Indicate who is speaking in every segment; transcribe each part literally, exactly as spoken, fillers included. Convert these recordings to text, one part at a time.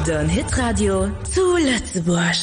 Speaker 1: Dein Hitradio zu Lützeburg.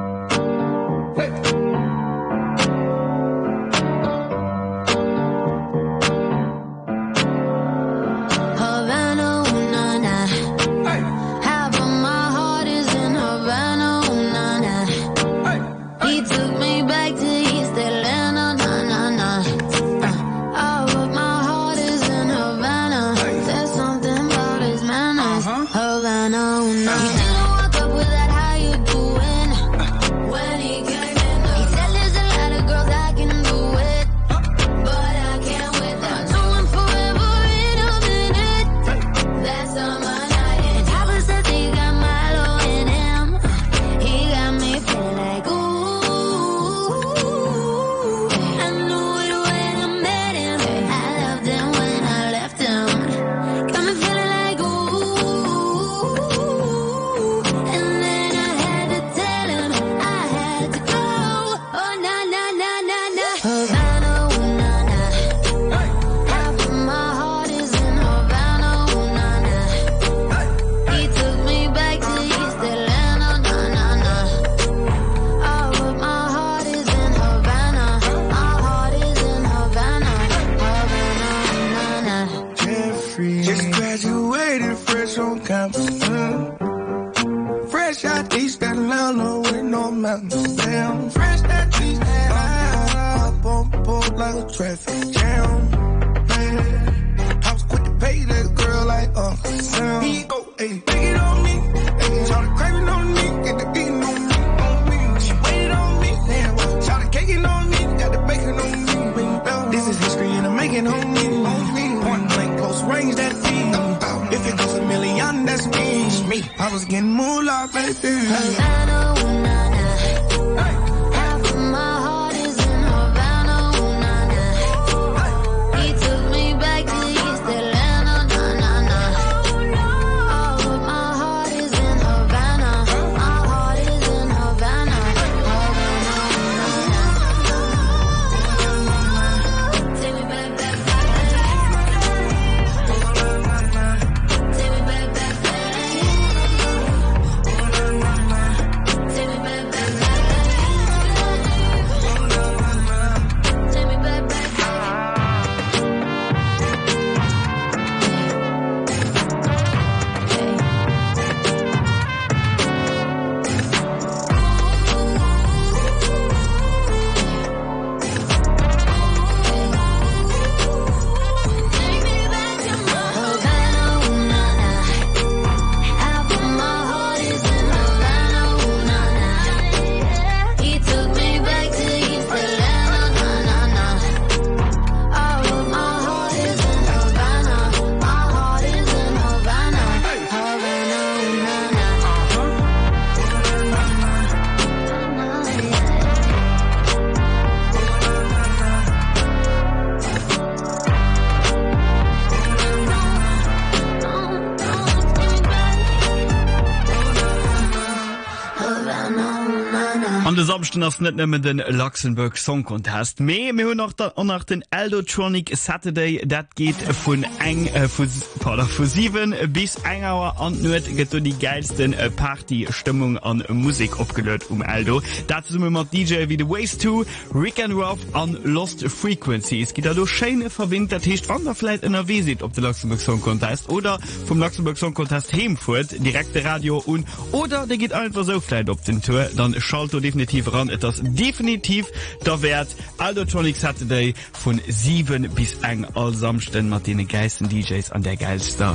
Speaker 2: ass net nëmmen den Luxemburg Song Contest. Mei mé hunn nach den Eldotronic Saturday, dat geht vun eng äh, vu sieben bis engauer an nuet gët die geilsten äh, Partystimmung an äh, Musik opgelöt um Eldo. Dat summe mat D J wie The Ways to, Rick and Rob an Lost Frequency. Es gibt also Scheine verwindt, dat hecht wann der vielleicht in der Visit op de Luxemburg Song Contest oder vom Luxemburg Song Contest hemfurt, direkte Radio und oder der geht einfach so vielleicht op den Tour, dann schalt du definitiv ran. Das definitiv der Wert Eldotronic Saturday von sieben bis eng all samsten Martine Geissen D Js an der geilster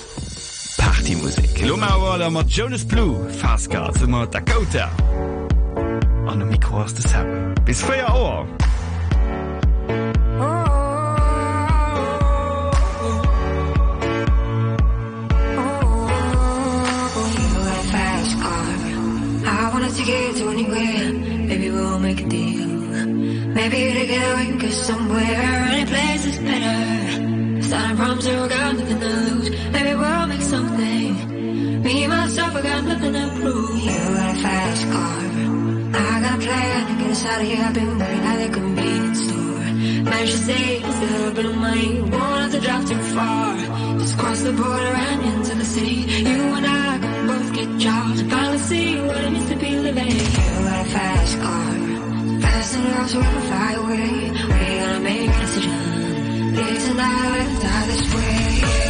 Speaker 2: Partymusik. Lomauer mat Jonas Blue, Fastcar, immer Dakota. An dem Mikro hast du Sam. Bis vier Uhr.
Speaker 3: To get to anywhere, maybe we'll make a deal. Maybe together we can go somewhere. Any place is better. Starting from zero, got nothing to lose. Maybe we'll make something. Me myself, I got nothing to prove. You got a fast car, I got a plan to get us out of here. I've been working at the convenience store. Managed to save a little bit of money. Won't have to drive too far. Just cross the border and into the city. You and I can both get jobs. so we can fly away. We're gonna make a decision. Live tonight, die this way.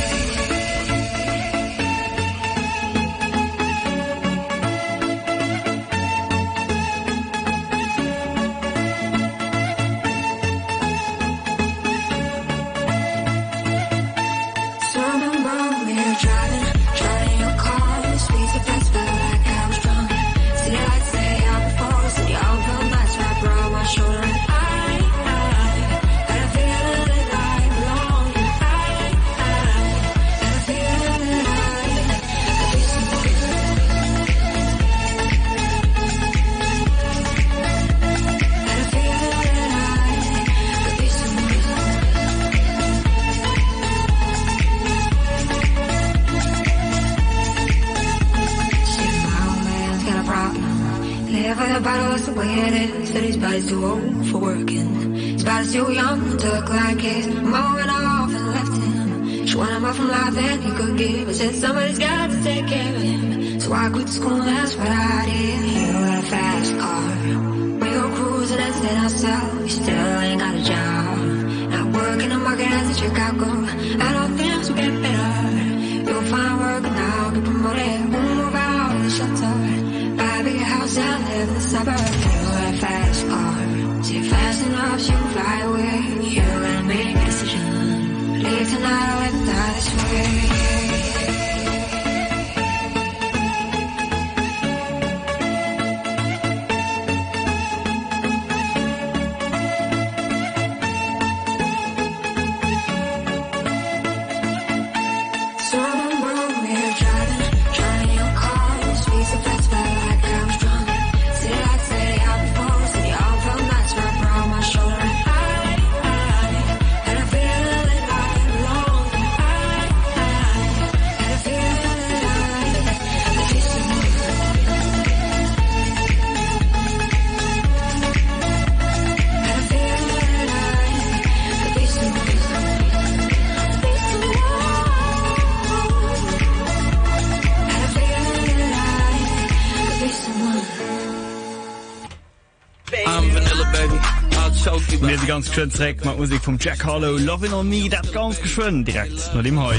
Speaker 3: Too old for working. His body's too young to look like his mom went off and left him. She wanted more from life than he could give. I said somebody's got to take care of him. So I quit school and that's what I did. He got a fast car. We go cruising and staying ourselves. We still ain't got a job. Not working the market as a Chicago. I don't think things will get better. You'll find work now, get promoted. We'll move out of the shelter. Buy a big house and live in the suburbs. Fast car, say fast enough so you can fly away. You gotta make a decision. Live tonight or live die this way.
Speaker 2: Ganz schön Track mit Musik vom Jack Harlow, Lovin' on Me, das ganz geschwind, direkt nach dem Heu.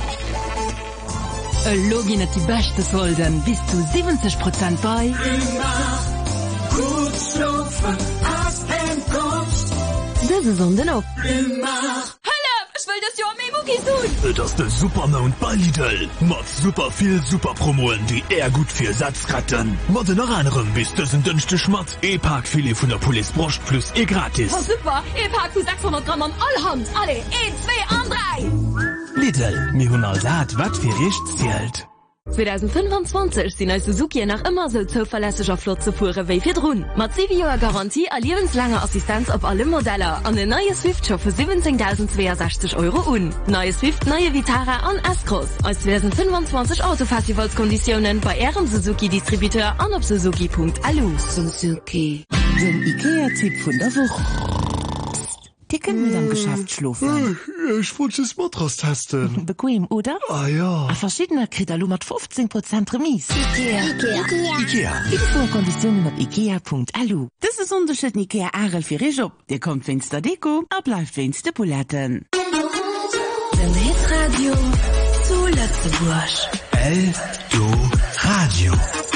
Speaker 4: Login die beste Solden, bis zu siebzig Prozent bei.
Speaker 5: Immer gut schlafen, hast ein Kost.
Speaker 4: Das ist on den Op.
Speaker 5: Immer.
Speaker 4: Ich will das Jahr mehr Muckis tun.
Speaker 6: Das ist der Supermount bei Lidl. Mit super viel Superpromoen, die eher gut für Satzratten. Mit noch anderem bis das ein dünnste Schmatt. E-Park-Filet von der Police Brust plus E gratis.
Speaker 4: Oh super, E-Park für sechshundert Gramm an Allhand. Alle, eins, zwei und drei.
Speaker 6: Lidl, mir hun all dat, wat für rechts zählt.
Speaker 4: zwanzig fünfundzwanzig sind als Suzuki nach immer so zuverlässiger Flot zu fuhren wie für Drohnen. Mit sieben Jahren Garantie a lebenslange Assistenz auf alle Modelle an den neue Swift schon für siebzehntausendzweiundsechzig Euro un. Neue Swift, neue Vitara an S-Cross. Als zwanzig fünfundzwanzig Autofestivalskonditionen bei Ihrem Suzuki-Distributeur an auf suzuki punkt a l u.
Speaker 7: Suzuki. Den Ikea-Tipp von der Woche. Dicken mit am Geschäft schlufen.
Speaker 6: Ich wollte das Matras testen.
Speaker 7: Bequem, oder?
Speaker 6: Ah ja.
Speaker 7: A verschiedener Kriterien mit fünfzehn Prozent Remis.
Speaker 1: Ikea. Ikea.
Speaker 6: Ikea.
Speaker 7: Info und Konditionen auf ikea punkt a l u. Das ist Unterschied Ikea Arel für Rejob. Der kommt wenn's der Deko, abläuft wenn's der Buletten.
Speaker 1: Den Hitradio zu Lützeburg.
Speaker 6: El do Radio.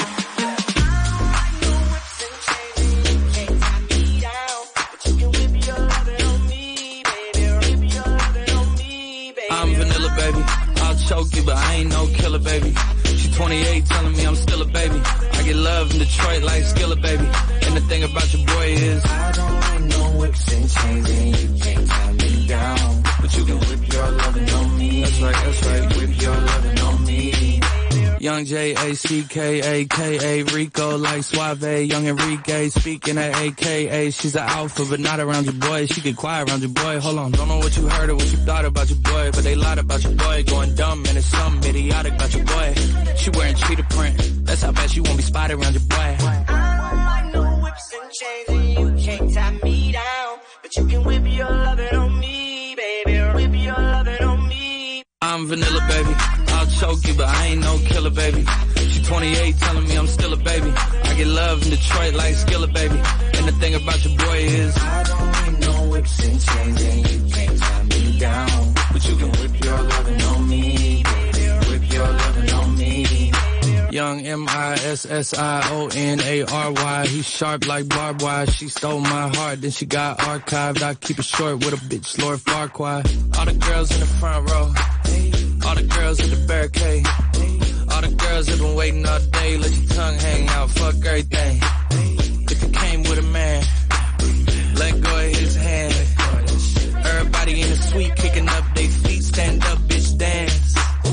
Speaker 8: I'm vanilla, baby. I'll choke you, but I ain't no killer, baby. She twenty-eight, telling me I'm still a baby. I get love in Detroit like Skilla, baby. And the thing about your boy is I don't want no whips and chains, and you can't tie me down. But you can whip your lovin' on me. That's right, that's right. Whip your lovin' on me. Young J A C K A K A Rico like Suave. Young Enrique speaking at A K A. She's an alpha but not around your boy. She get quiet around your boy. Hold on, don't know what you heard or what you thought about your boy, but they lied about your boy. Going dumb and it's something idiotic about your boy. She wearing cheetah print. That's how bad she won't be spotted around your boy. I don't like no whips and chains and you can't tie me down. But you can whip your lovin' on me, baby. Whip your lovin' on me. I'm vanilla, baby. I'll choke you, but I ain't no killer, baby. She twenty-eight telling me I'm still a baby. I get love in Detroit like Skilla, baby. And the thing about your boy is
Speaker 5: I don't need no whips and chains, and you can't tie me down. But you can whip your loving on me, baby. Whip your loving on me.
Speaker 8: Young M I S S I O N A R Y. He's sharp like barbed wire. She stole my heart, then she got archived. I keep it short with a bitch, Lord Farquaad. All the girls in the front row, all the girls at the barricade, all the girls have been waiting all day. Let your tongue hang out, fuck everything. If you came with a man, let go of his hand. Everybody in the suite kicking up they feet, stand up, bitch, dance.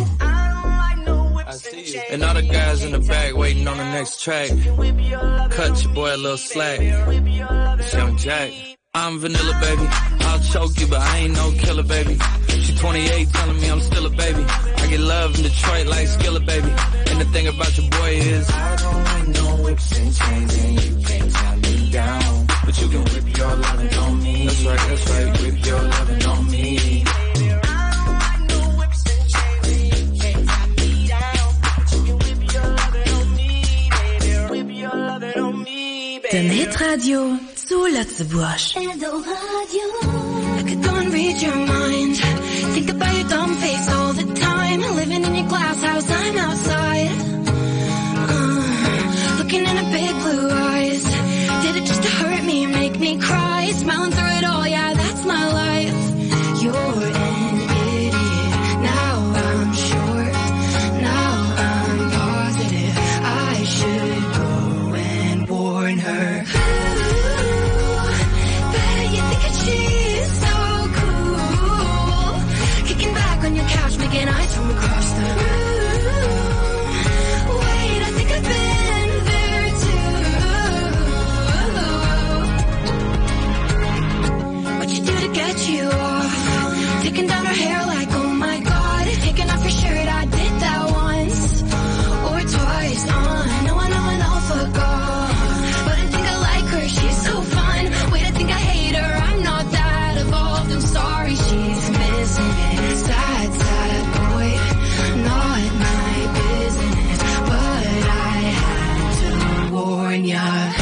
Speaker 8: I see you. And all the guys in the back waiting on the next track. Cut your boy a little slack. It's Young Jack. I'm vanilla, baby. I'll choke you, but I ain't no killer, baby. She twenty-eight telling me I'm still a baby. I get love in Detroit like Skilla, baby. And the thing about your boy is
Speaker 5: I don't need no whips and chains, and you can't tie me down. But you can whip your loving on me.
Speaker 8: That's right, that's right.
Speaker 5: Whip your loving on me.
Speaker 1: Den Hitradio zu Lützebusch.
Speaker 3: I could go and read your mind. Think about your dumb face all the time. Living in your glass house, I'm outside. Uh, looking in a big blue eyes. Did it just to hurt me, make me cry? Smiling through it all, yeah, that's my life. You're an idiot. Now I'm sure. Now I'm positive. I should go and warn her. Making eyes from across the room. Wait, I think I've been there too. What'd you do to get you off? Taking down her hair like, oh my god. Taking off your shirt, I did that once or twice. Uh, no, I know, I know, fuck off. But I think I like her, she's so fun. Wait, I think I hate her, I'm not that evolved. I'm sorry, she's missing it. Sad, sad. Not my business, but I had to warn ya.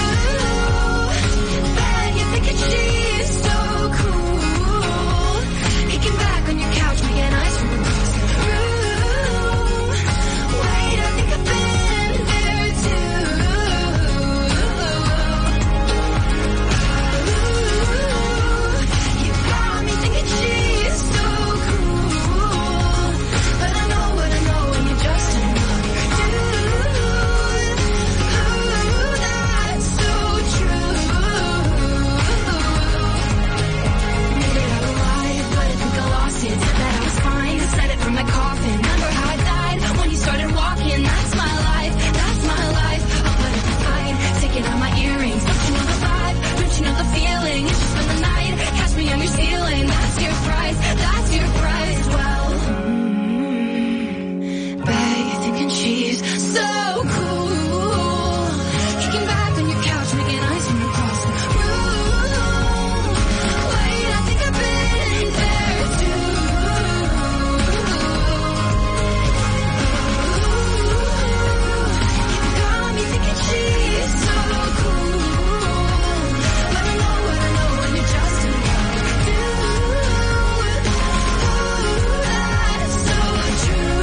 Speaker 3: Ooh, bet you're thinking she's so cool. Kicking back on your couch, making eyes from across the room. Wait, I think I've been there too. Ooh, you got me thinking she's so cool. But I know what I know when you're just another dude. Ooh, that's so true. Made it out alive, but I think I lost it. That I was fine, said it from my coffin. Remember how I died when you started walking? That's my life, that's my life. I'll put it aside, taking out my earrings. Don't you know the vibe? Don't you know the feeling? It's just for the night. Catch me on your ceiling. That's your price, that's your price. Well, she's so cool. Kicking back on your couch, making eyes from across the room. Wait, I think I've been there too. You got me thinking she's so cool. But I know what I know when you're just another dude. Ooh, that's so true.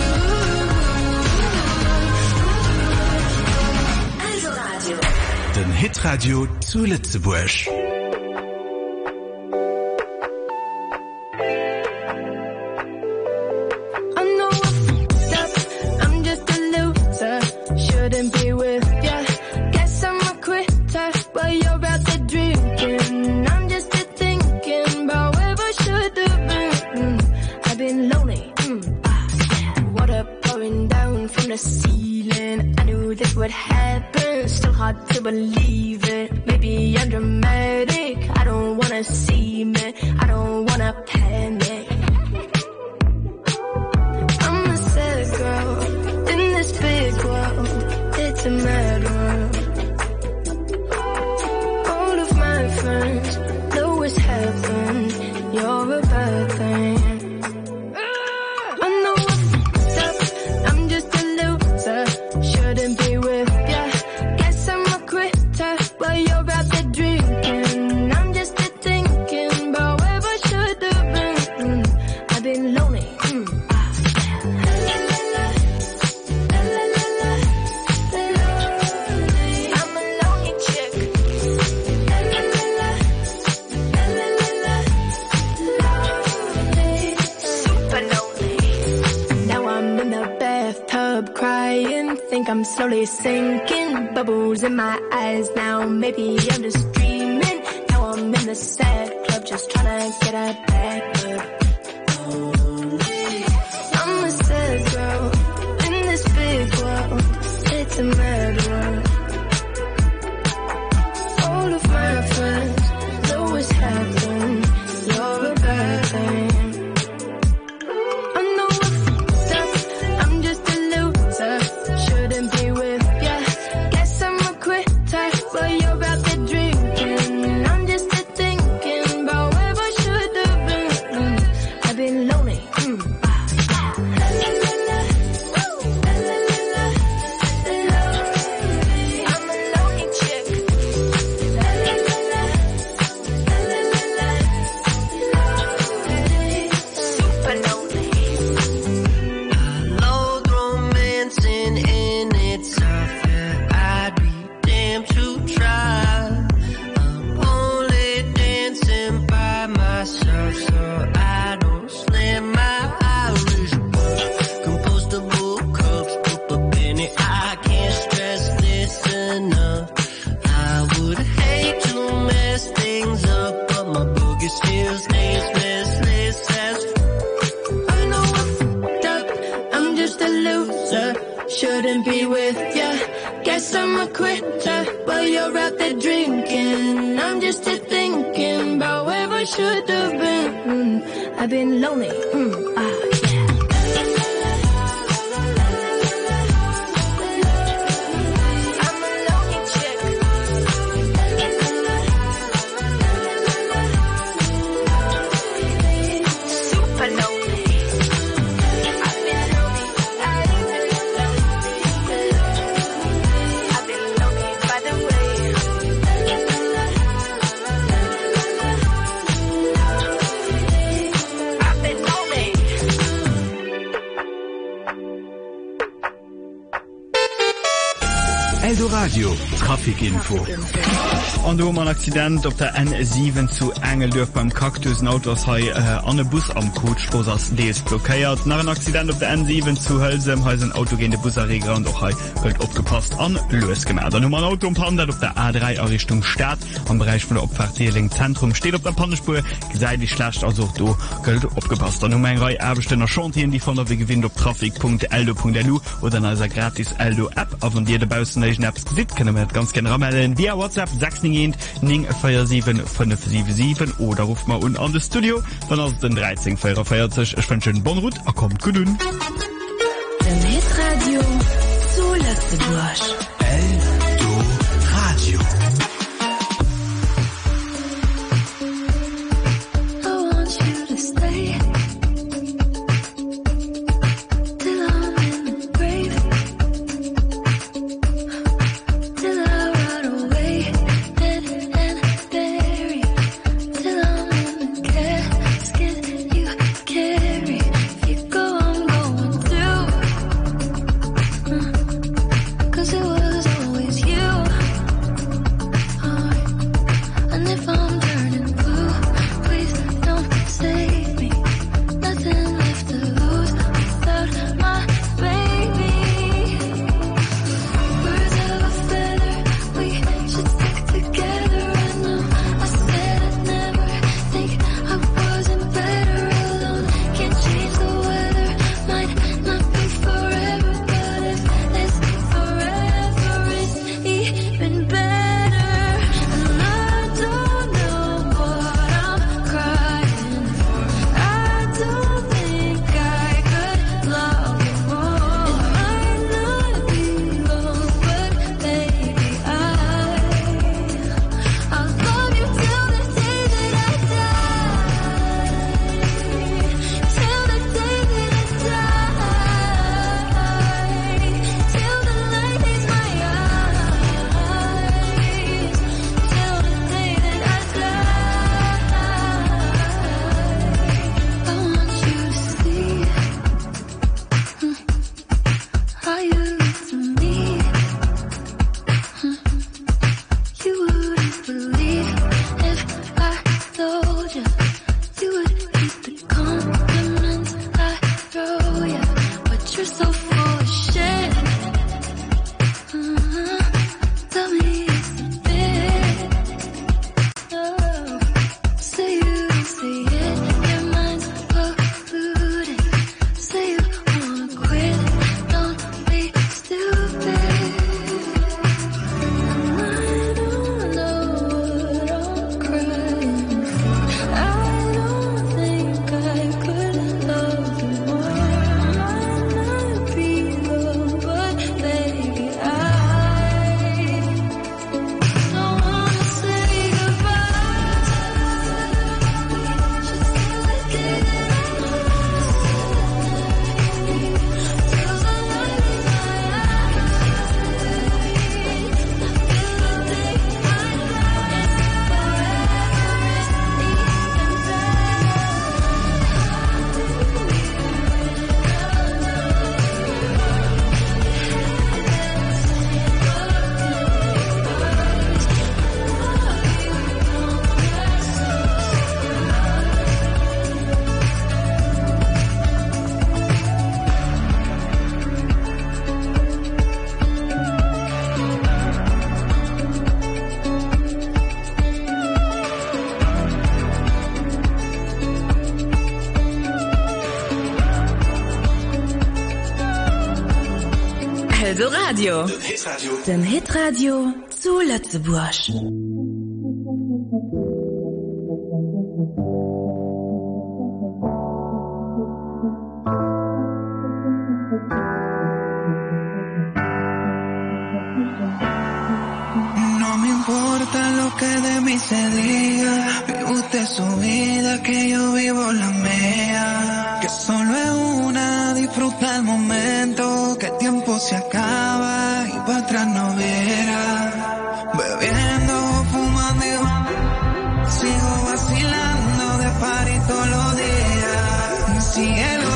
Speaker 6: Den Hitradio zu Lützebusch.
Speaker 3: Shouldn't be with ya. Guess I'm a quitter, but you're out there drinking. I'm just here thinking about where I should have been. Mm, I've been lonely. Mm, ah, yeah. Water pouring down from the ceiling. I knew this would happen. Still hard to believe it. Maybe I'm dramatic. I don't wanna see me. I don't wanna panic. I'm a sad girl in this big world. It's a mad world. All of my friends know it's heaven. You're a bad thing. I know I fucked up. I'm just a loser. Should crying, think I'm slowly sinking, bubbles in my eyes now, maybe I'm just dreaming, now I'm in the sad club, just trying to get a back up. I'm a sad girl, in this big world, it's a mad world. All of my friends know what's happening, you're a bad thing. Shouldn't be with ya. Guess I'm a quitter, but you're out there drinking. I'm just here thinking about where I should have been. Mm, I've been lonely. Mm, ah, yeah. I'm a lonely chick. Super lonely. I've been lonely.
Speaker 6: Eldoradio Trafikinfo.
Speaker 2: An do man Akcident op der N sieben zu Engeldorf beim Kaktus Autos hai äh, an den Bus am Coach wo ass Dees blockéiert. Nach ein Akcident op der N sieben zu Hölsem ha een autogene Buserreger an doch hai gëlt opgepasst an Loes gemerk. An man Auto Pander op der A drei a Richtung Stadt am Bereich vu der Opfahrtierling Zentrum steht op der Pannespur gesäitlich schlecht also do gëlt opgepasst. An eng Rei Erbestänner Chantien, die von der wie gewinnt op trafik punkt eldo punkt lu oder als er gratis Eldo App a von dir debausen Apps gesit kann ganz gerne melden via WhatsApp sechs ning vier sieben fünf sieben sieben oder ruft mal un an das Studio von aus den dreizehn vierundvierzig. Ich wünsche einen bon Rut, er kommt gut un.
Speaker 1: Den Hitradio zu Lützeburg.
Speaker 6: Eldoradio.
Speaker 3: Cause it was
Speaker 1: Eldo Radio. Den Hitradio zu Lützeburg.
Speaker 9: No me importa lo que de mí se diga, vive usted su vida, que yo vivo la mía, que solo es una, disfruta el momento, que el tiempo se acaba y para atrás no viera, bebiendo, fumando, sigo vacilando de party todos los días, cielo.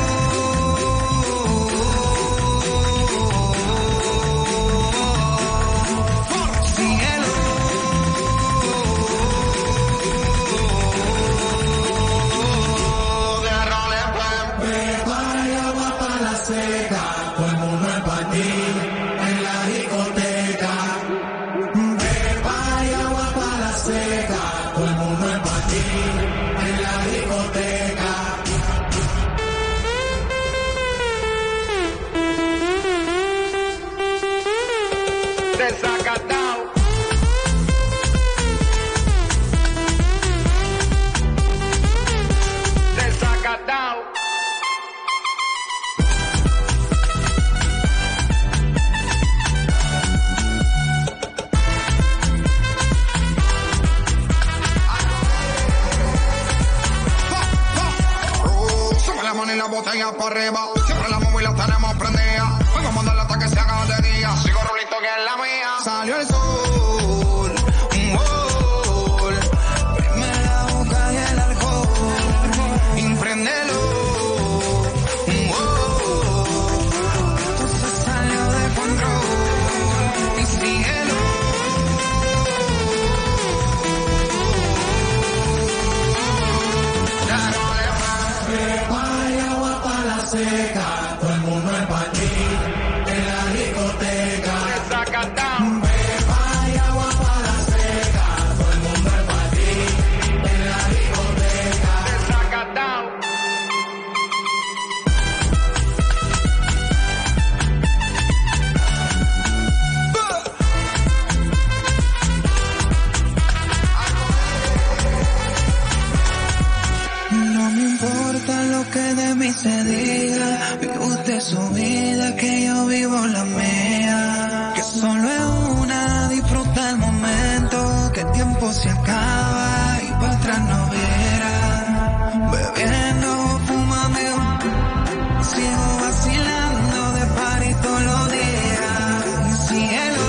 Speaker 10: Botella para arriba, siempre la móvil la tenemos prendida. Vengo a mandarla hasta que se haga de día. Sigo rulito que es la mía. Salió el sol, un gol. Prime la boca y el alcohol. Impréndelo, un gol. Esto se salió de control. Y síguelo. Ya no le más. Seca, todo el mundo es para ti, en la discoteca. Beba y agua para la seca, todo el mundo es para ti, en la discoteca. No me importa lo que de mí se diga, vive usted su vida, que yo vivo la mía, que solo es una, disfruta el momento, que el tiempo se acaba y para atrás no viera, bebiendo, fumando, sigo vacilando de party todos los días, cielo.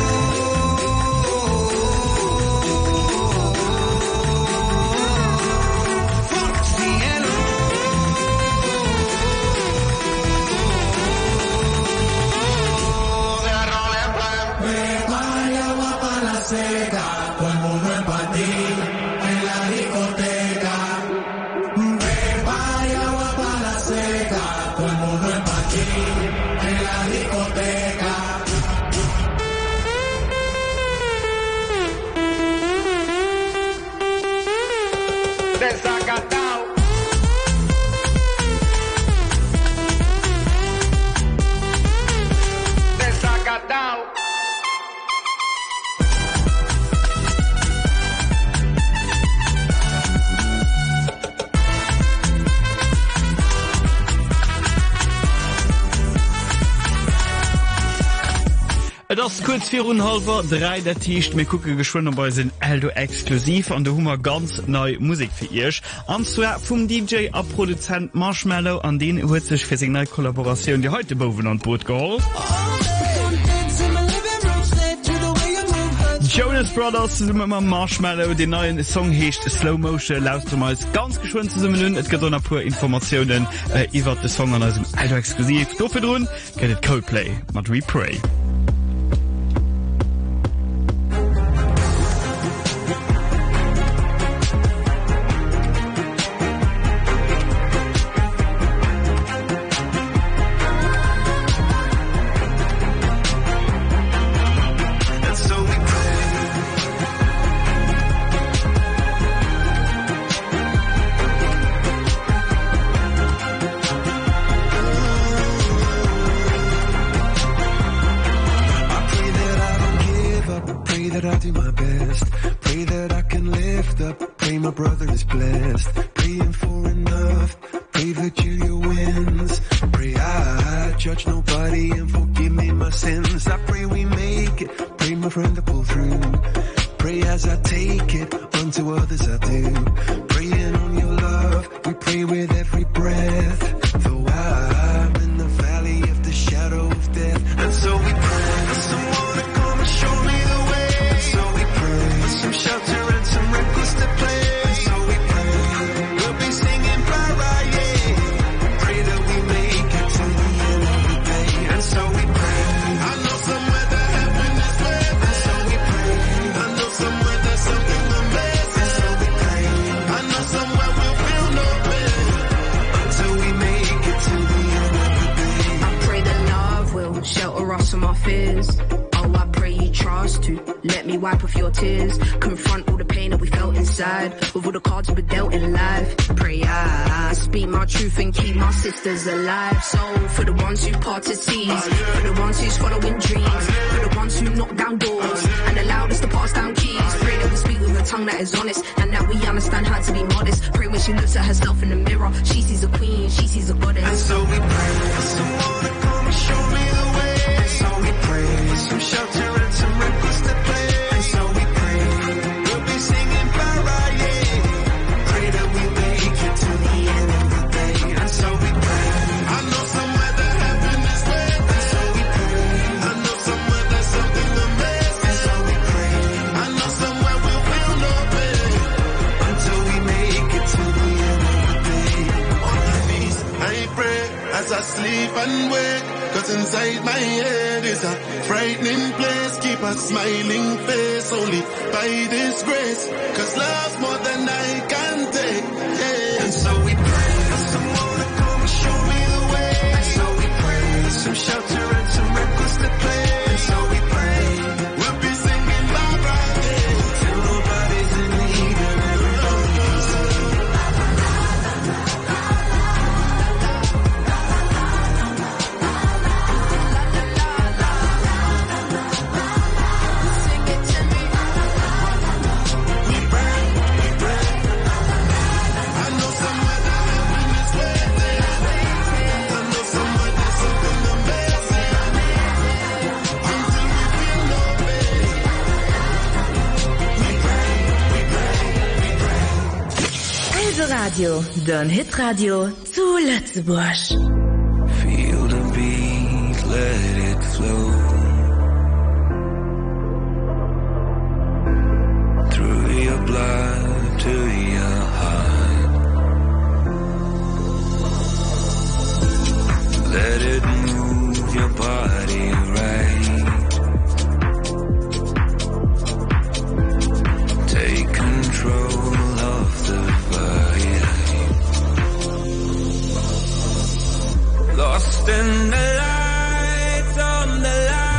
Speaker 10: Seca, todo el mundo es para ti, en la discoteca. Beba y agua para la seca, todo el mundo es para ti, en la discoteca. Desacatao. Desacatao.
Speaker 2: Das kurz vier und halber drei der Tisch mir gucke geschwunden bei sind Eldo exklusiv an der Hummer ganz neu Musik für ihr an zwar vom D J ab Produzent Marshmallow an den hört sich für Signal Kollaboration die heute boven an Boot geholt. Jonas Brothers immer Marshmallow den neuen Song hecht Slow Motion laut du mal ganz geschwind zu summen et gibt noch pure Informationen äh, über den Song an diesem Eldo exklusiv dafür drin geht Coldplay mit We Pray.
Speaker 11: that I do my best. Pray that I can lift up. Pray my brother is blessed. Praying for enough. Pray that Julia wins. Pray I judge nobody and forgive me my sins. I pray we make it. Pray my friend to pull through. Pray as I take it. Unto others I do. Praying on your love. We pray with every breath. Though I'm in the valley of the shadow of death. And so we pray for someone to come and show me the way. And so we pray for some shelter and some records to play. And so we pray we'll be singing bye-bye, yeah. Pray that we make it to the end of the day. And so we pray. I know somewhere that heaven is with. And so we pray. I know somewhere there's something amazing. And so we pray. I know somewhere we'll feel no pain until we make it to the end of the day.
Speaker 12: I pray that love will shelter us from our fears. Oh, I pray you trust to let me wipe off your tears. Confront all the pain that we felt inside with all the cards we were dealt in life. Pray I, I speak my truth and keep my sisters alive. So for the ones who parted seas, for the ones who's following dreams, for the ones who knock down doors and allowed us to pass down keys. Pray that we speak with a tongue that is honest and that we understand how to be modest. Pray when she looks at herself in the mirror, she sees a queen, she sees a goddess.
Speaker 11: And so we pray for someone to come and show me the way. And so we pray for some shelter and some records to play. And so we pray we'll be singing bye-bye, yeah. Pray that we make it to the end of the day. And so we pray. I know somewhere that heaven is with. And so we pray. I know somewhere there's something amazing. And so we pray. I know somewhere we'll feel no pain until we make it to the end of the day. On my knees, I pray as I sleep and wake. Cause inside my head is a frightening place. Keep a smiling face only by this grace. Cause love's more than I can take, yeah. And so we pray for someone to come and show me the way. And so we pray for some shelter and some records to play. And so we pray we'll be singing bye-bye, yeah. Till nobody's in need and everybody's
Speaker 1: Radio, den Hitradio zu Lützeburg.
Speaker 5: Feel the beat, let it flow through your blood to your heart. Let it move your body right. Take control of the vibe. Lost in the lights on the light.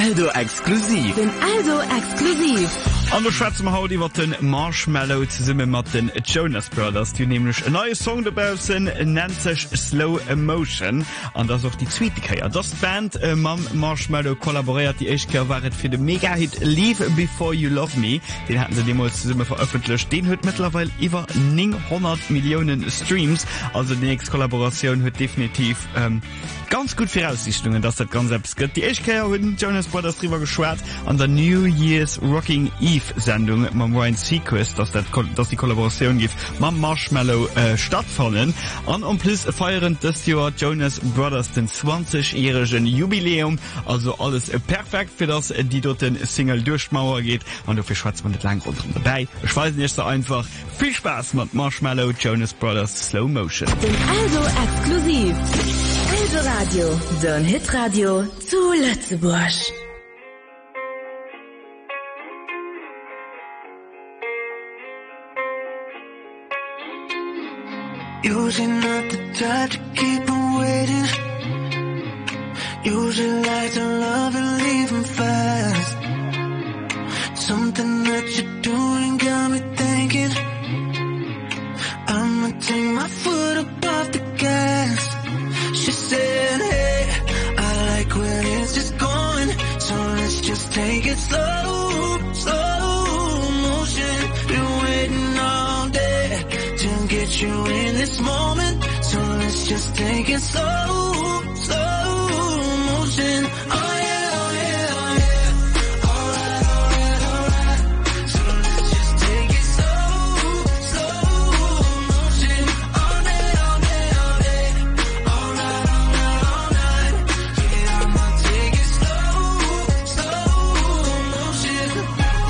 Speaker 6: Aldo exklusiv.
Speaker 4: Den Aldo exklusiv.
Speaker 2: An der Schweizer Haut iwwer den Marshmallow ze summe mat den Jonas Brothers, die nämlich ein neues Song dabei sind, nennt sich Slow Emotion. Und das auch die zweite Keier. Das Band äh, Mam Marshmallow kollaboriert, die Eichker waret für den Mega-Hit Leave Before You Love Me. Den hatten sie damals zusammen veröffentlicht. Den hat mittlerweile über neunhundert Millionen Streams. Also die nächste Kollaboration hat definitiv ähm, ganz gut Voraussichtungen, dass das ganz selbst geht. Die Eichker haben Jonas Brothers drüber geschwärzt an der New Year's Rocking Eve Sendung mit Ryan Seacrest, dass, das, dass die Kollaboration gibt mit Marshmallow äh, stattfinden. Und um plus feiern das Jahr Jonas Brothers den zwanzigjährigen Jubiläum. Also alles äh, perfekt für das, äh, die dort den Single Durchmauer geht. Und dafür schwatzt man nicht lang rundherum dabei. Ich weiß nicht so einfach. Viel Spaß mit Marshmallow, Jonas Brothers, Slow Motion.
Speaker 4: Den Aldo exklusiv.
Speaker 1: Aldo Radio, den Hitradio zu Lützeburg.
Speaker 10: Usually not the type to keep on waiting. Usually like to love and leave them fast. Something that you're doing got me thinking I'ma take my foot up off the gas. She said, hey, I like when it's just going, so let's just take it slow, slow motion. Been waiting all day to get you in this moment, so let's just take it slow, slow motion. Oh yeah, oh yeah, oh yeah. Alright, alright, alright. So let's just take it slow, slow motion. All day, all day, all day. Alright, alright, alright. Yeah, I'ma take it slow, slow motion.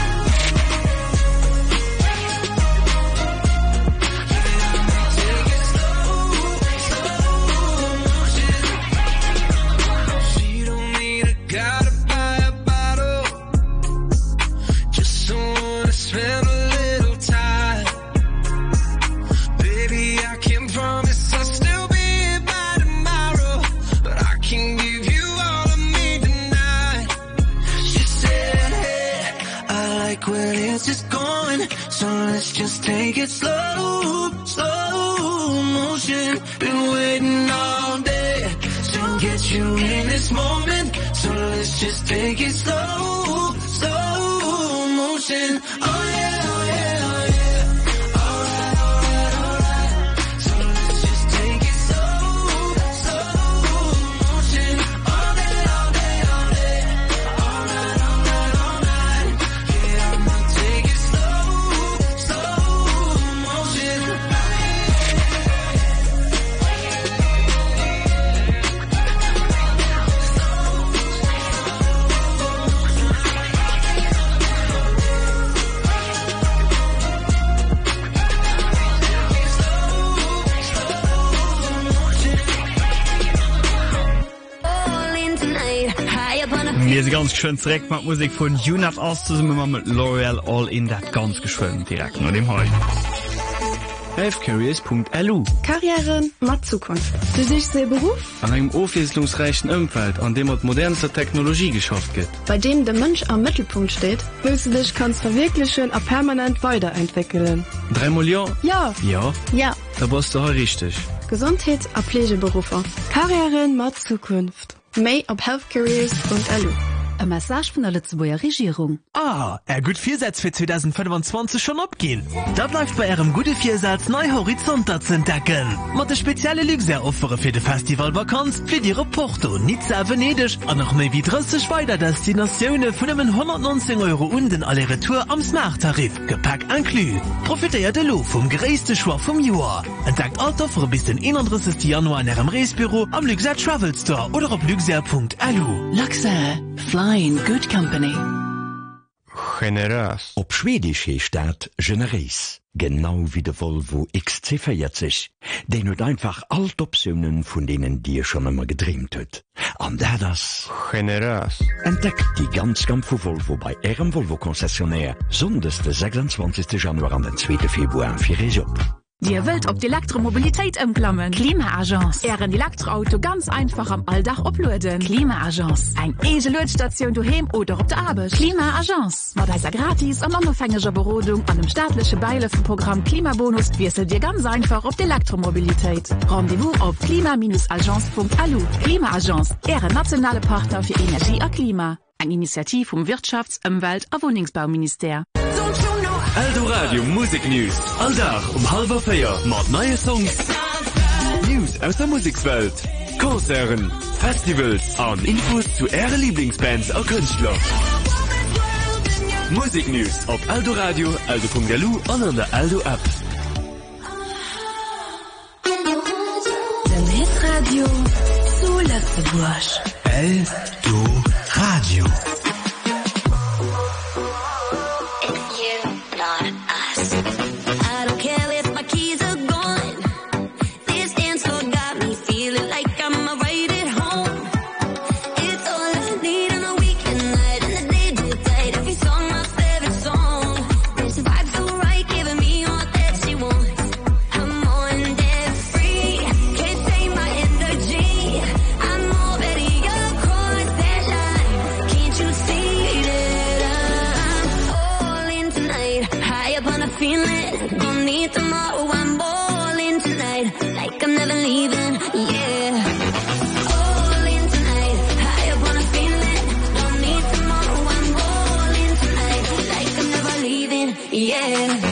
Speaker 10: She don't need a guy to buy a bottle, just someone to spend a little time. Baby, I can promise I'll still be here by tomorrow, but I can give you all of me tonight. She said, hey, I like when it's just going, so let's just take it slow, slow motion. Been waiting all day to get you in this moment, so let's just take it slow, slow motion. Oh yeah, oh yeah, oh yeah. Alright, alright, alright. So let's just take it slow, slow motion. All day, all day, all day. Alright, alright, alright. Yeah, I'ma take it slow, slow motion.
Speaker 3: All in tonight, high up on a
Speaker 2: Mir ist ganz schön direkt mit Musik von Junat aus zusammen mit L'Oreal All in that ganz geschwollen direkt nach dem Heu.
Speaker 13: health careers punkt l u
Speaker 14: Karrieren mat Zukunft. Du siehst den Beruf,
Speaker 13: an einem aufwieslungsreichen Umfeld, an dem mit modernster Technologie geschafft wird.
Speaker 14: bei dem der Mensch am Mittelpunkt steht, willst du dich kannst verwirklichen und permanent weiterentwickeln.
Speaker 13: Drei Millionen?
Speaker 14: Ja.
Speaker 13: Ja?
Speaker 14: Ja.
Speaker 13: Da bist du richtig.
Speaker 14: Gesundheits- und Pflegeberufe. Karrieren mat Zukunft. May op healthcareers punkt l u.
Speaker 15: Ein Message von der Lützeburger Regierung.
Speaker 6: Ah, er gut Viersatz für zwanzig fünfundzwanzig schon abgehen. Das läuft bei ihrem gute Viersatz neue Horizonte zu entdecken. Mit der spezielle Luxusoffere für die Festivalvakanz für die Porto, Nizza, Venedig und noch mehr wie dreißig weiter Destinationen von einem hundertneunzehn Euro und in alle Retour am Smart-Tarif. Gepäck inclus. Profitiert ihr lo vom größten Schwar vom Jahr. Entdeckt alle Offere bis den einunddreißigsten Januar in ihrem Reisebüro am Luxer Travel Store oder auf luxer punkt l u.
Speaker 15: Luxer, Flying Good Company.
Speaker 16: Generös. Op Schwedisch heescht dat generees. Genau wie de Volvo X C vierzig. Den huet einfach alt Optionen von denen dir schon immer gedreamt huet. An der das generös. Entdeckt die ganz Gamp vu Volvo bei Ihrem Volvo-Konzessionär. Sondes de sechsundzwanzigsten Januar an den zweiten Februar für Resop.
Speaker 15: Dir wilt op die Elektromobilität empflammen. Klimaagegenz. Ehren Elektroauto ganz einfach am Alldach oplöden. Klimaagegenz. Ein Eselötstation duheim oder op der Arbeit. Klimaagegenz. Mit dieser gratis und unabhängiger Beratung an dem staatlichen Beihilfeprogramm Klimabonus wirst du dir ganz einfach auf die Elektromobilität. Rendezvous auf klima Bindestrich agenz punkt a l u. Klimaagegenz. Ehren nationale Partner für Energie und Klima. Ein Initiativ vom Wirtschafts-, Umwelt- und Wohnungsbauminister.
Speaker 17: Aldo Radio Music News. Alldach um halber Feier mit neue Songs. News aus der Musikwelt. Konzerten, Festivals und Infos zu ihren Lieblingsbands und Künstlern. Music News auf Aldo Radio, aldo punkt a l u und an der Aldo App.
Speaker 1: Den Hitradio zu Lützeburg.
Speaker 6: Aldo Radio.
Speaker 3: I don't care if my keys are gone. This dance floor got me feeling like I'm right at home. It's all I need on a weekend night, and the day too tight. Every song my favorite song. There's a vibe so right, giving me all that she wants. I'm on debt free, can't take my energy. I'm already across that line. Can't you see that I'm all in tonight? High up on a feeling. Don't need tomorrow, I'm balling tonight. Like I'm never leaving, yeah. All in tonight, high up on a feeling. Don't need tomorrow, I'm balling tonight. Like I'm never leaving, yeah.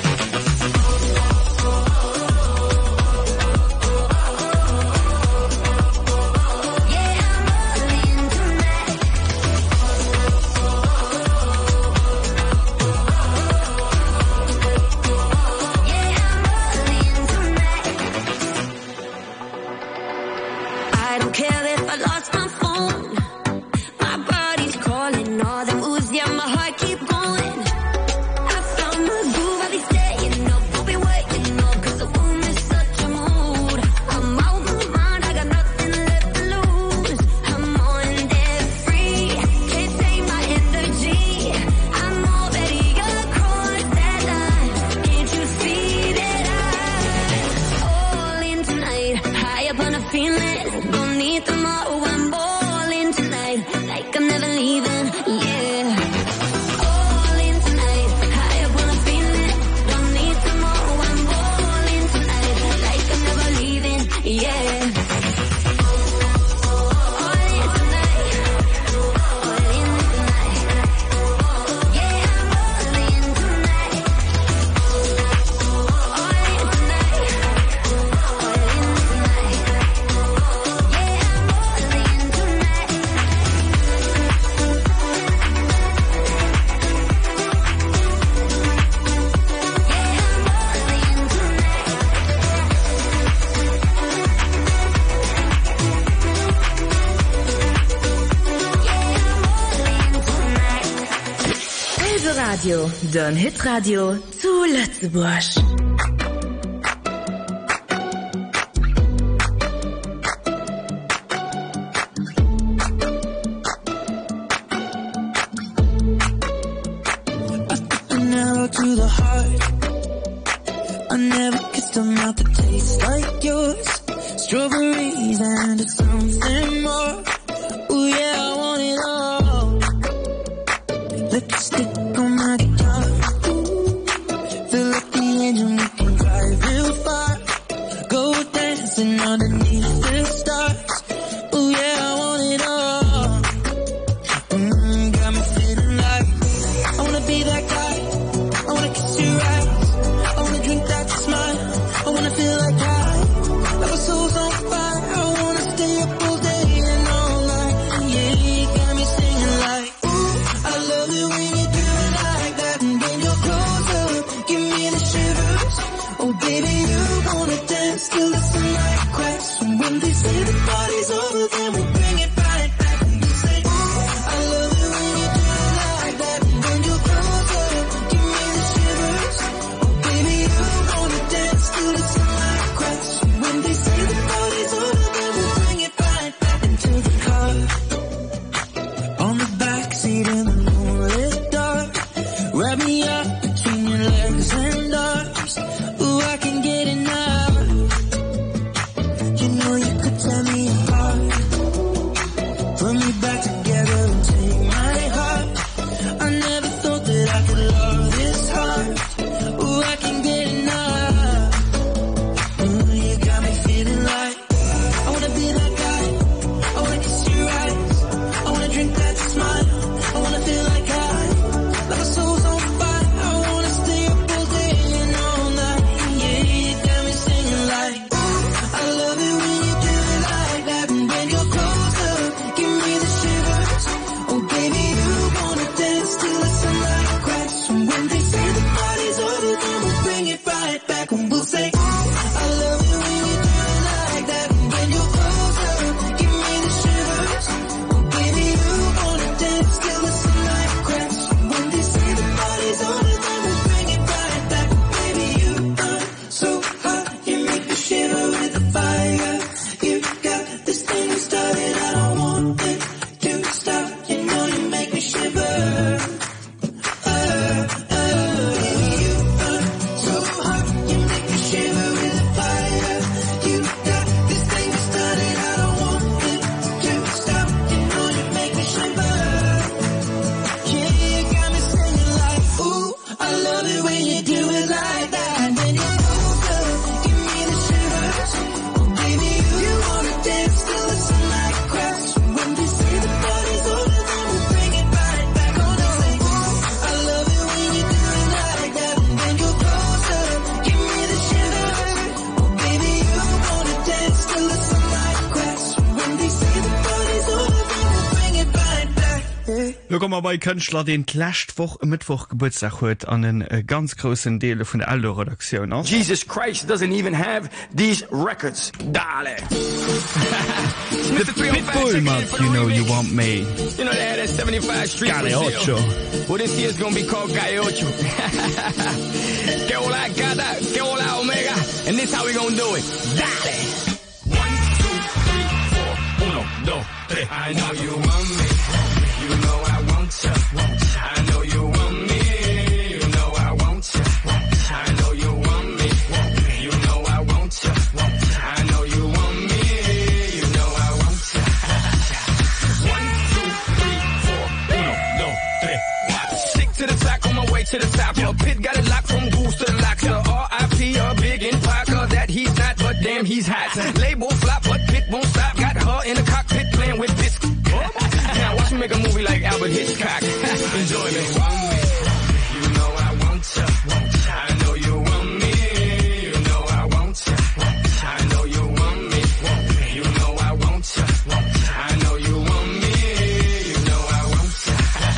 Speaker 3: I don't care if I lost my phone. My body's calling, all the moves, yeah, my heart keep going. I found my groove, I'll be staying up, I'll be waking up, cause the room is such a mood. I'm out of my mind, I got nothing left to lose. I'm on debt free, can't take my energy. I'm already across that line. Can't you see that I'm all in tonight? High up on a feeling. Don't need tomorrow, I'm balling tonight. Like I'm never leaving, yeah. All in tonight, high up on a feeling. Don't need tomorrow, I'm balling tonight. Like I'm never leaving, yeah. All in tonight, all in tonight. Yeah, I'm all in tonight. All in tonight, all in tonight.
Speaker 1: Aldo Radio, den Hitradio zu Lützeburg.
Speaker 10: To the heart, I never kissed a mouth that tastes like yours. Strawberries and it's something more. Oh yeah, I want it all. Lipstick on my guitar. Fill up the engine, we can drive real far. Go dancing underneath the stars. Oh yeah, I want it all. Mm, got me feeling like I wanna be that guy. I wanna kiss your eyes. I wanna drink that smile. I wanna feel like I, like my soul's on fire. I wanna stay up all day and all night. Yeah, you got me singing like, ooh, I love it when you do it like that. And when you're closer, give me the shivers. Oh baby, you wanna dance till the sunlight cracks. And when they say the party's over, then we bring it right back. And you say, ooh, I love it when you do it like that. And when you're closer, give me the shivers. Oh baby, you wanna dance till the sunlight cracks. When they say the party's over, then we'll bring it right back into the car. On the backseat in the moonlit dark. Wrap me up between your legs and arms. Ooh, I can get enough.
Speaker 2: kommen bei Künstler den Lächtwoch Mittwoch Geburtstag huet an den äh, ganz großen Deel von der Aldo-Redaktion. Ne?
Speaker 18: Jesus Christ doesn't even have these records. Dale.
Speaker 2: The Pitbull month, you know you want me.
Speaker 18: You know they had that seventy-five Street
Speaker 2: Gale Ocho.
Speaker 18: Well, this year's gonna be called Gale Ocho. Que hola gata, que hola omega, and this how we gonna do it. Dale. One, two, three, four. Uno, dos, tres. I know you want me. You know I want you. I know you want me. You know I want you. I know you want me. You know I want you. I know you want me. You know I want you. One, two, three, four. Uno, dos, tres, cuatro. Stick to the track on my way to the top. Your pit got it locked from goose to the lock. So R I P a big in Parker that he's not, but damn he's hot. Label flop, but pit won't stop. Got her in the cockpit playing with biscuits. Now watch me make a movie like Albert Hitchcock. Enjoy me. You know I want you. I know you want me. You know I want you. I know you want me. You know I want you. I know you want me. You know I want you.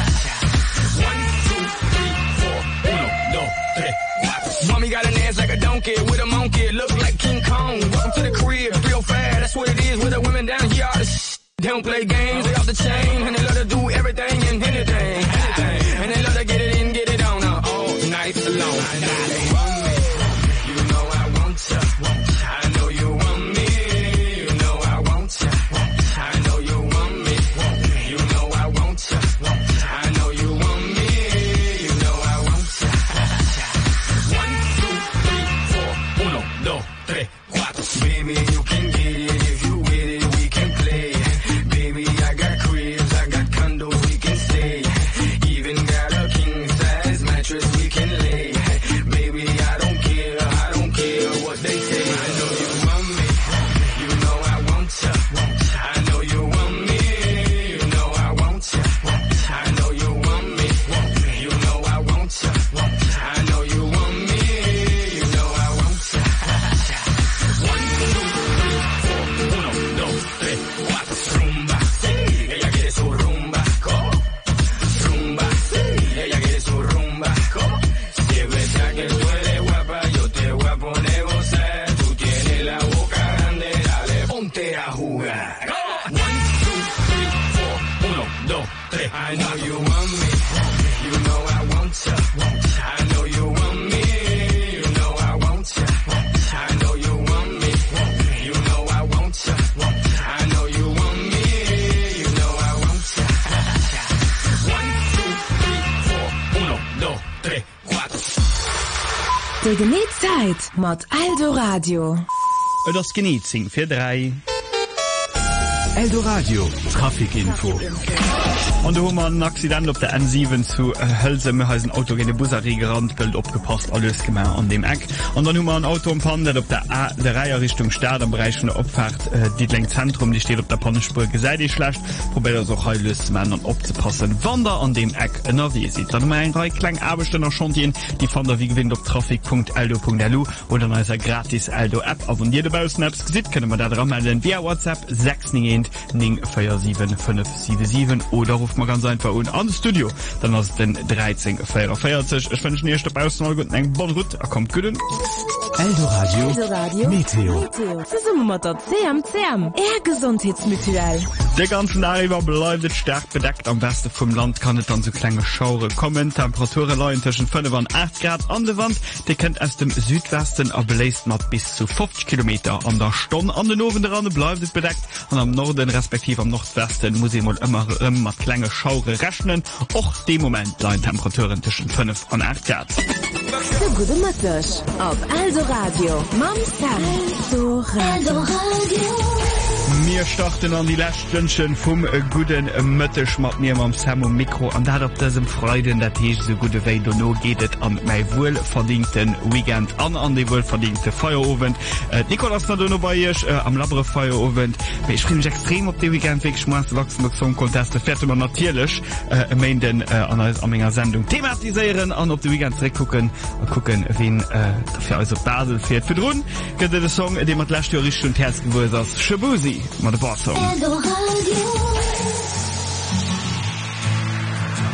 Speaker 18: One, two, three, four. Uno, dos, tres, cuatro. Mommy got an ass like a donkey with a monkey. Look like King Kong. Welcome to the crib. Real fast. That's what it is with the women down here. They don't play games, they off the chain, and they love to do everything and anything, anything. And they love to get it in, get it on uh, all night long. You want me, you know I want you. I know you want me, you know I want you. I know you want me, you know I want you. I know you want me, you know I want you. One, two, three, four. Uno, dos, tres, cuatro. Baby, you can get it if you with it, we can play. Baby, I got cribs, I got condos we can stay. Even got a king size mattress we can lay. Baby, I don't care, I don't care what they say. I know you want me, you know I want you. I know you want me, you know I want you. I know you want me, you know I want you. I know you want me, you know I want you. One, two, three, four. Uno, dos, tres, cuatro. Rumba, sí, ella quiere su rumba, ¿cómo? Rumba, sí, ella quiere su rumba, ¿cómo? Si es verdad que tú eres guapa, yo te voy a poner gozar. Tú tienes la boca grande, dale, ponte a jugar. One, two, three, four. Uno, dos, tres. I know you want me, you know I want you. I know you want me, you know I want you. I know you want me, you know I want you. I know you want me, you know I want you. One, two, three, four. Uno, dos, tres, cuatro.
Speaker 1: De Genietzeit mat Aldo Radio.
Speaker 2: Das Genietzing für drei.
Speaker 16: Eldoradio Trafikinfo.
Speaker 2: Und da haben wir einen Accident auf der N sieben zu Hölse. Wir haben ein Auto gegen den Busserie gerannt, Geld abgepasst, alles gemacht an dem Eck. Und dann haben wir ein Auto im Pan, das auf der A der Reihe Richtung Stadt am Bereich von der Abfahrt, äh, Dietling Zentrum, die steht auf der Pannenspur, geseitig schlecht. Probiert also auch heute zu machen und abzupassen, wann da an dem Eck in der Wehe sieht. Dann haben wir ein drei kleine Arbeitsstunden schon die, die von der wie gewinnt auf traffic punkt eldo punkt l u oder dann ist eine gratis Aldo-App. Abonniert ihr bei uns Apps gesehen, können wir da dran melden via WhatsApp sechs neun neun vier sieben fünf sieben sieben oder ruft man ganz einfach un an Studio, dann hast den dreizehn vierundvierzig. Ich wünsche dir dabei und einen bonne Route. Er kommt gut.
Speaker 16: Eldoradio
Speaker 1: Eldoradio
Speaker 16: Meteo.
Speaker 1: Meteo. Zusammen mit der C M C M. Eher Gesundheitsmutuell.
Speaker 2: Der ganze Arriva bleibt stark bedeckt. Am besten vom Land kann es dann so kleine Schauer kommen. Temperaturen liegen zwischen fünf und acht Grad an der Wand. Die kennt aus dem Südwesten, aber bläst mal bis zu fünfzig Kilometer an der Stunde. An den Oben dran bleibt es bedeckt. Und am Norden, respektive am Nordwesten, muss ich mal immer, immer kleine Schauer rechnen. Auch dem Moment liegen Temperaturen zwischen fünf und acht Grad.
Speaker 1: So gute Mittag auf Aldo Radio. Mam Sam. Aldo Radio.
Speaker 2: Wir starten an die Letztwünschen vom äh, guten äh, Mittag mit mir am Sam und Mikro. Und da auf diesem Freitag, der Tisch so gute Weg, und noch geht es an mein wohlverdienten Weekend, an, an die wohlverdiente Feierabend. Äh, Nikolas ist noch bei euch, äh, am Labre Feierabend. Ich freue mich extrem auf den Weekend, ich schmeiße Luxemburg Song Contest. Das werden wir natürlich, äh, am Ende, äh, an, an meiner Sendung thematisieren, und auf den Weekend zurückgucken, und gucken, wen, äh, dafür also Basel fährt. Für drun, geht der Song, den man letztes Jahr richtig und Herz gewusst hat, Shabuzi. Mal der Boss.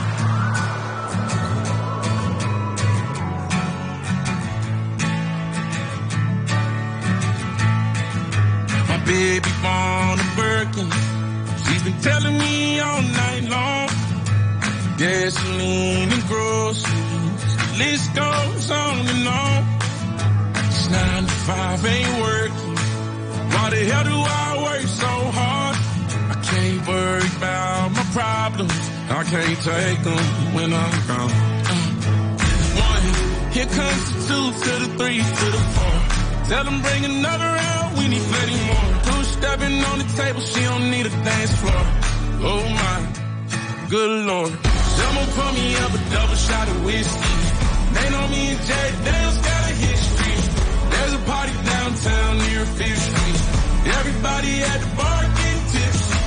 Speaker 11: gasoline and groceries. The list goes on and on. This nine to five ain't working. Why the hell do I work so hard? I can't worry about my problems. I can't take them when I'm gone. Uh, one, here comes the two to the three to the four. Tell them bring another round, we need plenty more. Two stepping on the table, she don't need a dance floor. Oh my, good lord. Someone pour me up a double shot of whiskey. They know me and Jay Dale's got a history. There's a party downtown near Fifth Street. Everybody at the bar getting tipsy.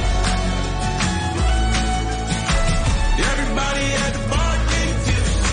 Speaker 11: Everybody at the bar getting tipsy.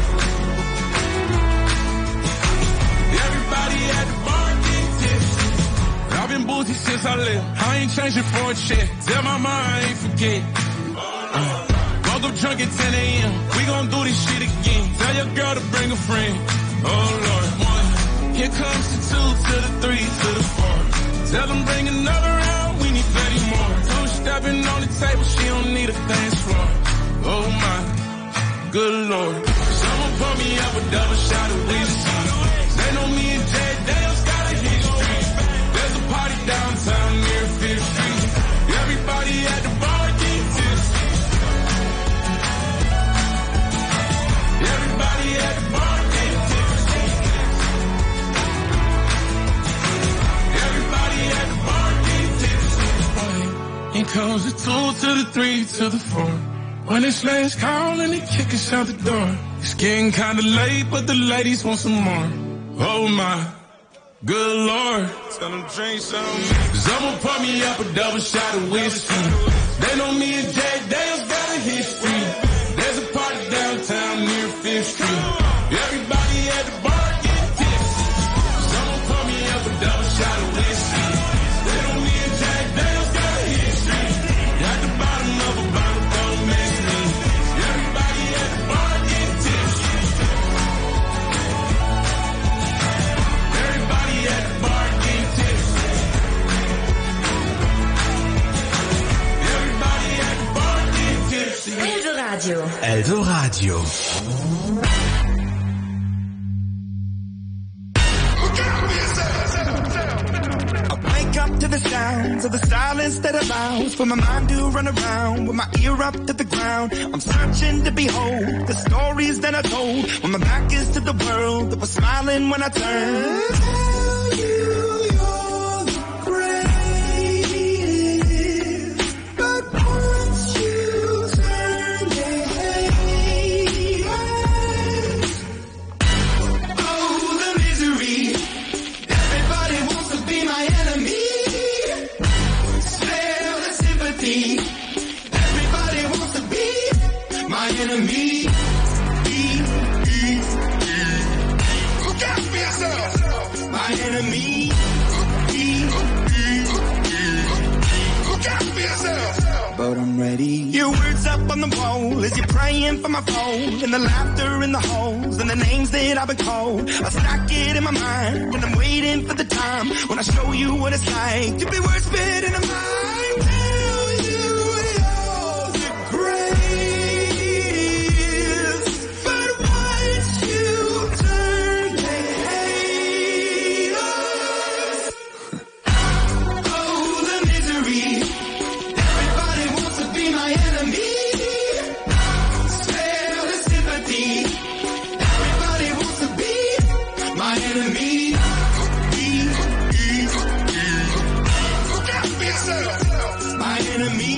Speaker 11: Everybody at the bar getting tipsy. I've been boozy since I left. I ain't changing for a check. Tell my mom I ain't forget. Uh, woke up drunk at ten a.m. We gon' do this shit again. Tell your girl to bring a friend. Oh Lord, one. Here comes the two to the three to the four. Tell them bring another round, we need thirty more. Two stepping on the table, she don't need a dance floor. Oh my, good lord. Someone pour me up a double shot of whiskey. They know me and Jay Dale's got a history. There's a party downtown near Fifth Street. Everybody at the bar getting tipsy. Everybody at the bar getting tipsy. Everybody at the bar getting tipsy. Here comes the two to the three to the four. When it's last call and they kick us out the door. It's getting kinda late, but the ladies want some more. Oh my, good lord. Tell them drink some. Someone pour me up a double shot of whiskey. They know me and Jay Dale's got a history. There's a party downtown near Fifth Street. Everybody at the bar getting tipsy. Someone pour me up a double shot of whiskey. They know me and Jay Dale's got a history. At the bottom of a bottle, don't mess me. Everybody at the bar getting tipsy. Everybody at the bar getting tipsy. Everybody at the bar getting tipsy.
Speaker 1: Eldo Radio.
Speaker 6: Eldo Radio.
Speaker 10: Wake up to the sounds of the silence that allows for my mind to run around with my ear up to the ground. I'm searching to behold the stories that I told when my back is to the world that was smiling when I turned. Tell you you're the greatest, but once you turn, they hate us. Oh, the misery. Everybody wants to be my enemy. Spare the sympathy. Everybody wants to be my enemy. Look out for yourself. My enemy. Look out for yourself. But I'm ready. Your words up on the wall as you're praying for my phone. And the laughter in the halls and the names that I've been called. I stack it in my mind and I'm waiting for the time when I show you what it's like to be worth spitting a mind. Tell you you're the greatest, but once you turn, they hate us. Oh, the misery. Everybody wants to be my enemy. Spare the sympathy. Everybody wants to be my enemy. Look out for yourself. My enemy.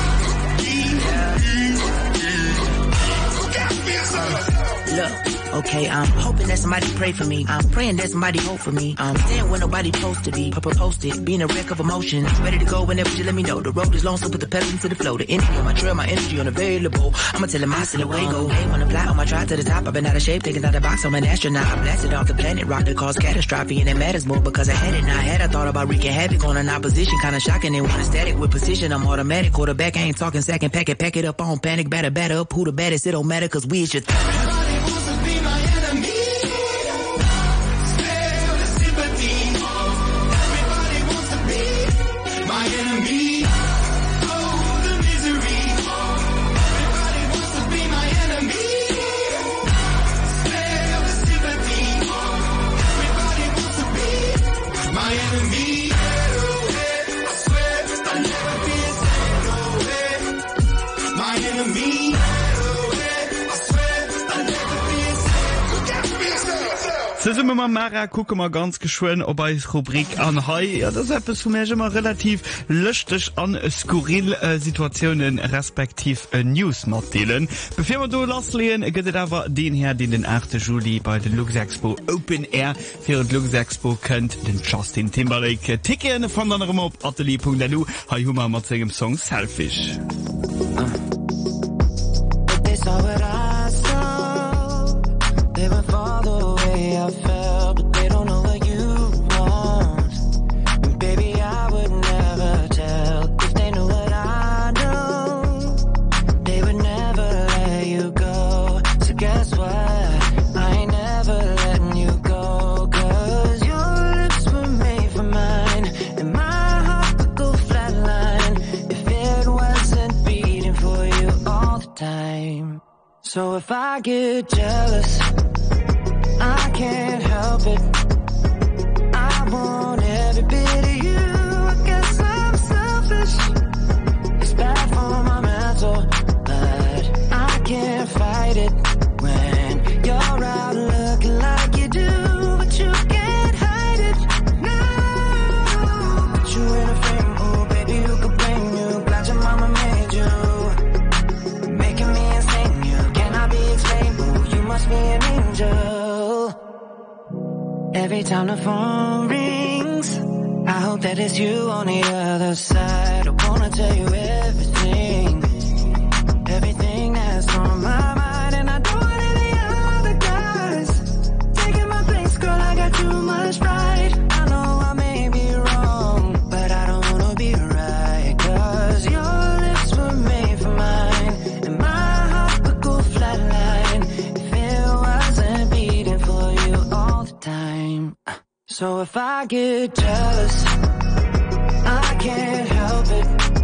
Speaker 10: Look out for yourself.
Speaker 19: Look, okay, I'm hoping that somebody pray for me. I'm praying that somebody hope for me. I'm staying where nobody supposed to be. Papa posted, being a wreck of emotions. Ready to go whenever you let me know. The road is long, so put the pedal into the flow. The energy on my trail, my energy unavailable. I'ma tell him I still away go. Hey, wanna fly on my drive to the top. I've been out of shape, taking out the box. I'm an astronaut. I blasted off the planet, rock that caused catastrophe. And it matters more because I had it. Now I had I thought about wreaking havoc on an opposition. Kinda shocking, they want a static with precision. I'm automatic. Quarterback, I ain't talking second packet. Pack it up on panic, batter, batter up. Who the baddest? It don't matter cause we is your th-
Speaker 10: Everybody wants to be my enemy. Spare the sympathy. Everybody wants to be my enemy. Oh, the misery. Everybody wants to
Speaker 2: So sind wir mal Mara, gucken mal ganz geschwind, ob als Rubrik an Hai, ja, das ist etwas für mich immer relativ lustig an skurril äh, Situationen respektiv äh, News mitdelen. Bevor wir da loslegen, geht es aber den her, den den achten Juli bei der Lux Expo Open Air für die Lux Expo könnt, den Justin Timberlake Ticken von dann auf atelier punkt l u. Hai Hummer mit seinem Song Selfish.
Speaker 10: They saw what I saw. They went far the way I felt, but they don't know what you want. And baby, I would never tell. If they knew what I know, they would never let you go. So guess what? I ain't never letting you go. Cause your lips were made for mine, and my heart would go flatline if it wasn't beating for you all the time. So if I get jealous, I can't help it. I want every bit of you. I guess I'm selfish. It's bad for my mental, but I can't fight it when you're out looking like you do, but you can't hide it. No, put you in a frame, oh baby, who could blame you? Glad your mama made you, making me insane. You cannot be explained. Oh, you must be an angel. Every time the phone rings, I hope that it's you on the other side. I wanna tell you everything, everything that's on my mind. And I don't want any other guys taking my place, girl, I got too much pride. I know I may be wrong, but I don't wanna be right. Cause your lips were made for mine, and my heart would go flatline if it wasn't beating for you all the time. So if I get jealous, I can't help it.